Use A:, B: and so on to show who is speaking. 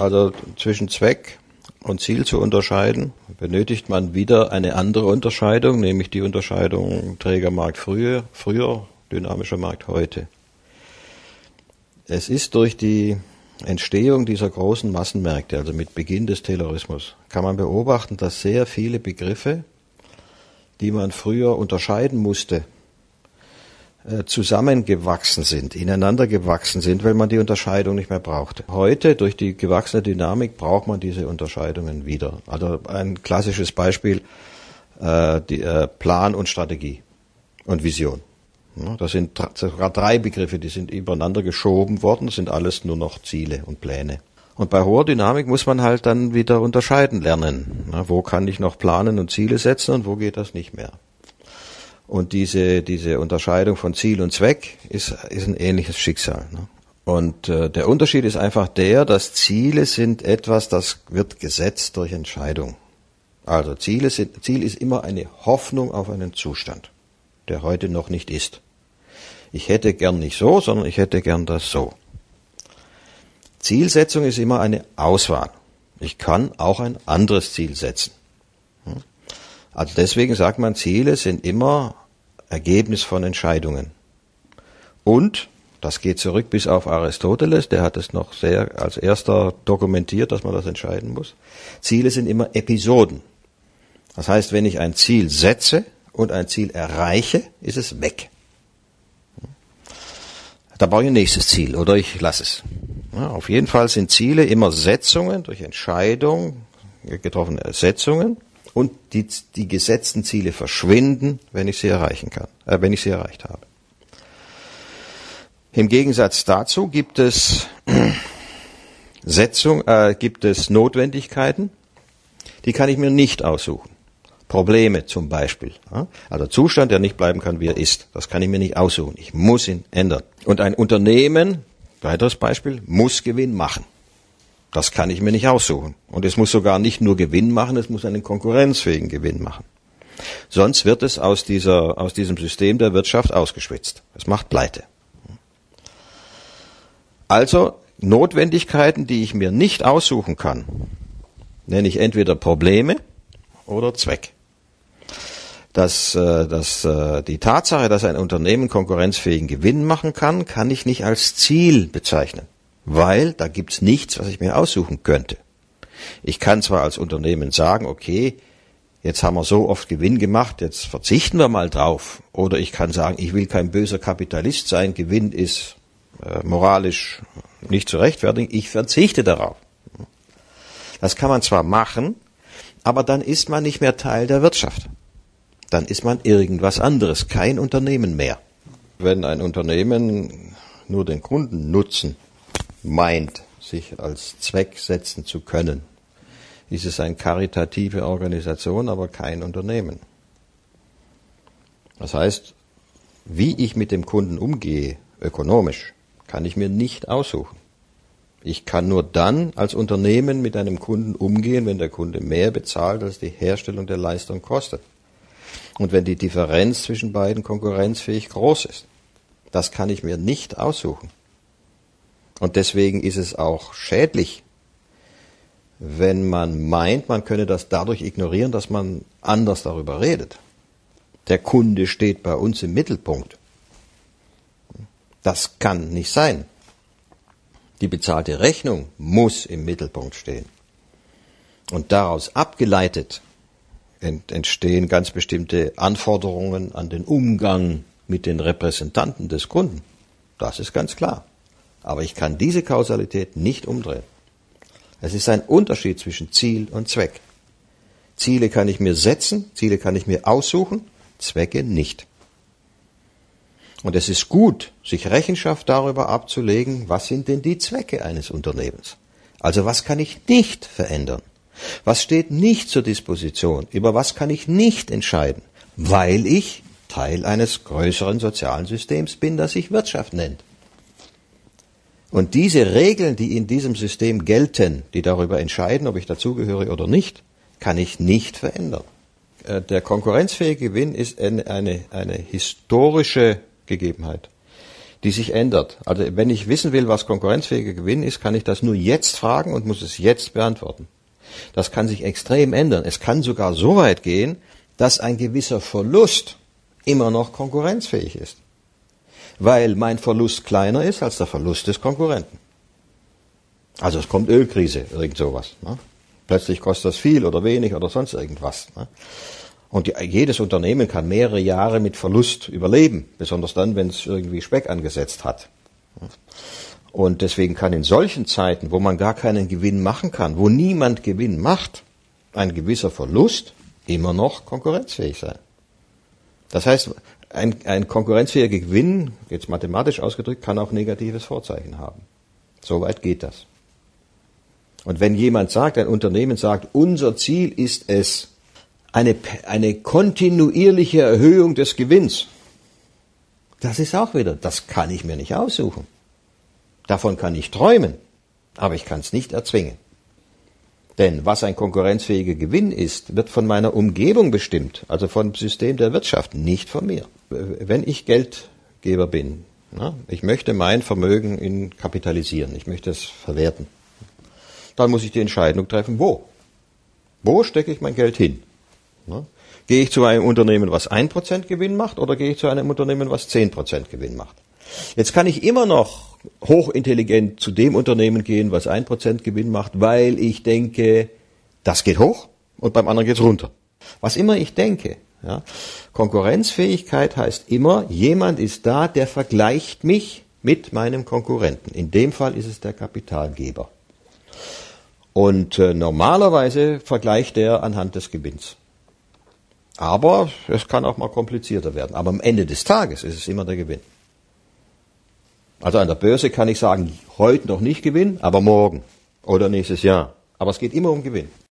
A: also zwischen Zweck und Ziel zu unterscheiden, benötigt man wieder eine andere Unterscheidung, nämlich die Unterscheidung Trägermarkt früher, dynamischer Markt heute. Es ist durch die Entstehung dieser großen Massenmärkte, also mit Beginn des Taylorismus, kann man beobachten, dass sehr viele Begriffe, die man früher unterscheiden musste, zusammengewachsen sind, ineinander gewachsen sind, weil man die Unterscheidung nicht mehr brauchte. Heute, durch die gewachsene Dynamik, braucht man diese Unterscheidungen wieder. Also ein klassisches Beispiel, Plan und Strategie und Vision. Ja, das sind sogar 3 Begriffe, die sind übereinander geschoben worden, das sind alles nur noch Ziele und Pläne. Und bei hoher Dynamik muss man halt dann wieder unterscheiden lernen. Ja, wo kann ich noch planen und Ziele setzen und wo geht das nicht mehr? Und diese Unterscheidung von Ziel und Zweck ist ein ähnliches Schicksal. Ne? Und der Unterschied ist einfach der, dass Ziele sind etwas, das wird gesetzt durch Entscheidung. Also Ziel ist immer eine Hoffnung auf einen Zustand, der heute noch nicht ist. Ich hätte gern nicht so, sondern ich hätte gern das so. Zielsetzung ist immer eine Auswahl. Ich kann auch ein anderes Ziel setzen. Also deswegen sagt man, Ziele sind immer Ergebnis von Entscheidungen. Und, das geht zurück bis auf Aristoteles, der hat es noch sehr als erster dokumentiert, dass man das entscheiden muss. Ziele sind immer Episoden. Das heißt, wenn ich ein Ziel setze und ein Ziel erreiche, ist es weg. Da brauche ich ein nächstes Ziel oder ich lasse es. Ja, auf jeden Fall sind Ziele immer Setzungen durch Entscheidung, getroffene Setzungen. Und die gesetzten Ziele verschwinden, wenn ich sie erreicht habe. Im Gegensatz dazu gibt es Notwendigkeiten, die kann ich mir nicht aussuchen. Probleme zum Beispiel. Also Zustand, der nicht bleiben kann, wie er ist. Das kann ich mir nicht aussuchen. Ich muss ihn ändern. Und ein Unternehmen, weiteres Beispiel, muss Gewinn machen. Das kann ich mir nicht aussuchen. Und es muss sogar nicht nur Gewinn machen, es muss einen konkurrenzfähigen Gewinn machen. Sonst wird es aus diesem System der Wirtschaft ausgeschwitzt. Es macht Pleite. Also Notwendigkeiten, die ich mir nicht aussuchen kann, nenne ich entweder Probleme oder Zweck. Die Tatsache, dass ein Unternehmen konkurrenzfähigen Gewinn machen kann ich nicht als Ziel bezeichnen. Weil da gibt's nichts, was ich mir aussuchen könnte. Ich kann zwar als Unternehmen sagen, okay, jetzt haben wir so oft Gewinn gemacht, jetzt verzichten wir mal drauf. Oder ich kann sagen, ich will kein böser Kapitalist sein, Gewinn ist moralisch nicht zu rechtfertigen, ich verzichte darauf. Das kann man zwar machen, aber dann ist man nicht mehr Teil der Wirtschaft. Dann ist man irgendwas anderes, kein Unternehmen mehr. Wenn ein Unternehmen nur den Kundennutzen meint, sich als Zweck setzen zu können, ist es eine karitative Organisation, aber kein Unternehmen. Das heißt, wie ich mit dem Kunden umgehe, ökonomisch, kann ich mir nicht aussuchen. Ich kann nur dann als Unternehmen mit einem Kunden umgehen, wenn der Kunde mehr bezahlt, als die Herstellung der Leistung kostet. Und wenn die Differenz zwischen beiden konkurrenzfähig groß ist. Das kann ich mir nicht aussuchen. Und deswegen ist es auch schädlich, wenn man meint, man könne das dadurch ignorieren, dass man anders darüber redet. Der Kunde steht bei uns im Mittelpunkt. Das kann nicht sein. Die bezahlte Rechnung muss im Mittelpunkt stehen. Und daraus abgeleitet entstehen ganz bestimmte Anforderungen an den Umgang mit den Repräsentanten des Kunden. Das ist ganz klar. Aber ich kann diese Kausalität nicht umdrehen. Es ist ein Unterschied zwischen Ziel und Zweck. Ziele kann ich mir setzen, Ziele kann ich mir aussuchen, Zwecke nicht. Und es ist gut, sich Rechenschaft darüber abzulegen, was sind denn die Zwecke eines Unternehmens? Also was kann ich nicht verändern? Was steht nicht zur Disposition? Über was kann ich nicht entscheiden? Weil ich Teil eines größeren sozialen Systems bin, das sich Wirtschaft nennt. Und diese Regeln, die in diesem System gelten, die darüber entscheiden, ob ich dazugehöre oder nicht, kann ich nicht verändern. Der konkurrenzfähige Gewinn ist eine historische Gegebenheit, die sich ändert. Also wenn ich wissen will, was konkurrenzfähiger Gewinn ist, kann ich das nur jetzt fragen und muss es jetzt beantworten. Das kann sich extrem ändern. Es kann sogar so weit gehen, dass ein gewisser Verlust immer noch konkurrenzfähig ist. Weil mein Verlust kleiner ist als der Verlust des Konkurrenten. Also es kommt Ölkrise, irgend sowas. Ne? Plötzlich kostet das viel oder wenig oder sonst irgendwas. Ne? Und jedes Unternehmen kann mehrere Jahre mit Verlust überleben, besonders dann, wenn es irgendwie Speck angesetzt hat. Und deswegen kann in solchen Zeiten, wo man gar keinen Gewinn machen kann, wo niemand Gewinn macht, ein gewisser Verlust immer noch konkurrenzfähig sein. Das heißt, ein konkurrenzfähiger Gewinn, jetzt mathematisch ausgedrückt, kann auch negatives Vorzeichen haben. Soweit geht das. Und wenn jemand sagt, ein Unternehmen sagt, unser Ziel ist es, eine kontinuierliche Erhöhung des Gewinns, das ist auch wieder, das kann ich mir nicht aussuchen. Davon kann ich träumen, aber ich kann es nicht erzwingen. Denn was ein konkurrenzfähiger Gewinn ist, wird von meiner Umgebung bestimmt, also vom System der Wirtschaft, nicht von mir. Wenn ich Geldgeber bin, ich möchte mein Vermögen kapitalisieren, ich möchte es verwerten, dann muss ich die Entscheidung treffen, wo? Wo stecke ich mein Geld hin? Gehe ich zu einem Unternehmen, was 1% Gewinn macht, oder gehe ich zu einem Unternehmen, was 10% Gewinn macht? Jetzt kann ich immer noch hochintelligent zu dem Unternehmen gehen, was 1% Gewinn macht, weil ich denke, das geht hoch und beim anderen geht's runter. Was immer ich denke. Ja. Konkurrenzfähigkeit heißt immer, jemand ist da, der vergleicht mich mit meinem Konkurrenten. In dem Fall ist es der Kapitalgeber. Und normalerweise vergleicht er anhand des Gewinns. Aber es kann auch mal komplizierter werden. Aber am Ende des Tages ist es immer der Gewinn. Also an der Börse kann ich sagen, heute noch nicht Gewinn, aber morgen oder nächstes Jahr. Aber es geht immer um Gewinn.